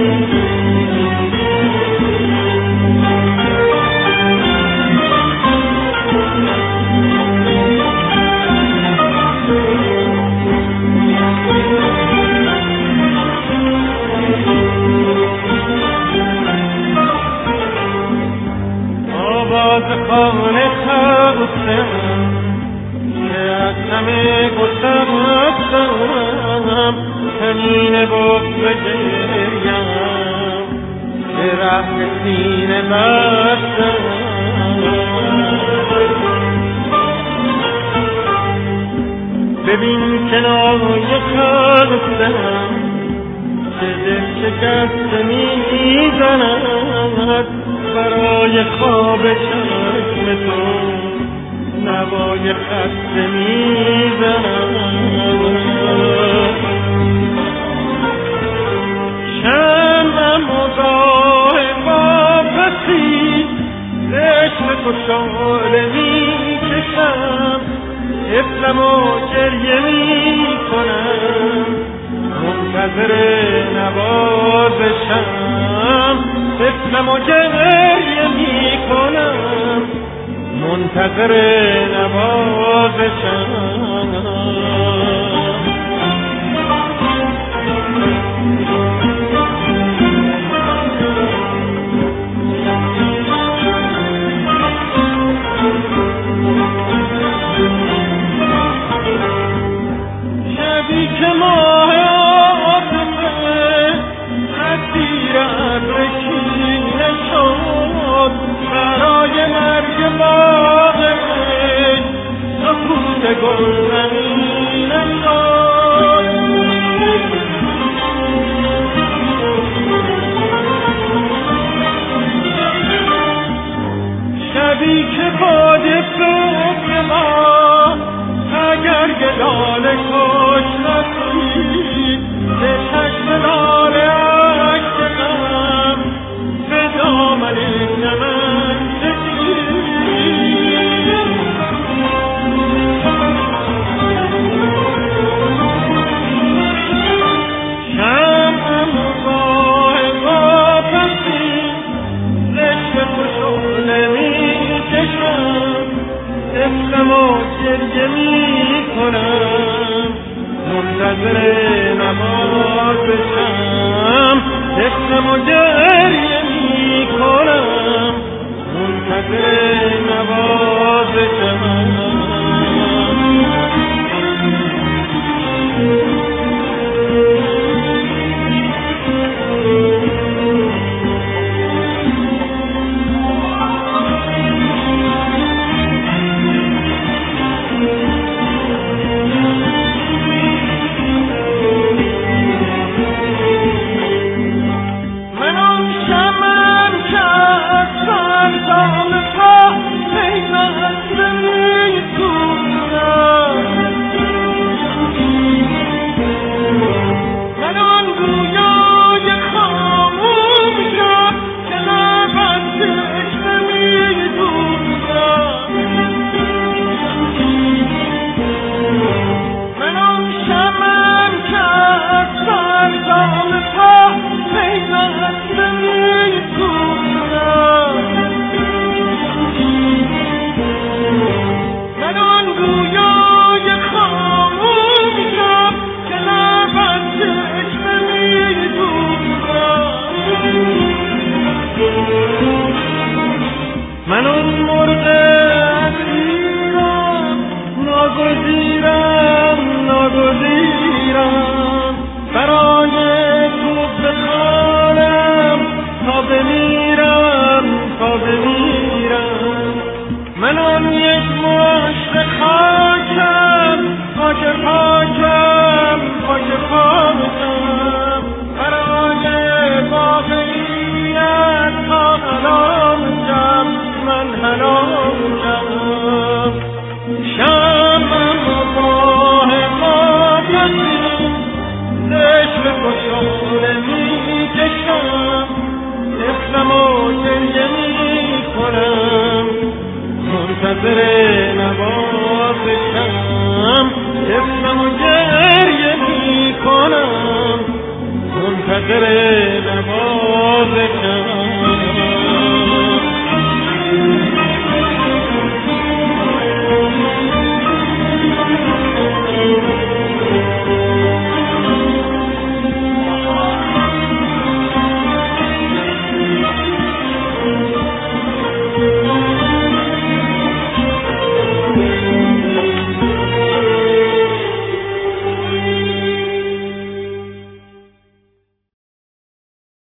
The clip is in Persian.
آواز خانه خواستم که از همه گذشتم، همین بغض گریم که ره به سینه بستم. ببین کنایه خواستم که دل شکسته میزند، برای خواب چشم تو نوای خسته میزند. شمعم و راه واپسی عشق تو شعله میکشم، طفلم و گریه میکنم منتظر نوازشم. طفلم و گریه میکنم منتظر نوازشم. شبی که ماه عاطفه اسیر ابر کینه شد، برای مرگ باغ عشق سکوت گل زمینه شد. شبی که باد فکر ما اگر گدال کش رسید، به چشم لال عشق غم به دامن چمن کشید. شمعم و راه واپسی عشق تو شعله میکشم، طفلم و گریه میکنم منتظر نوازشم. طفلم و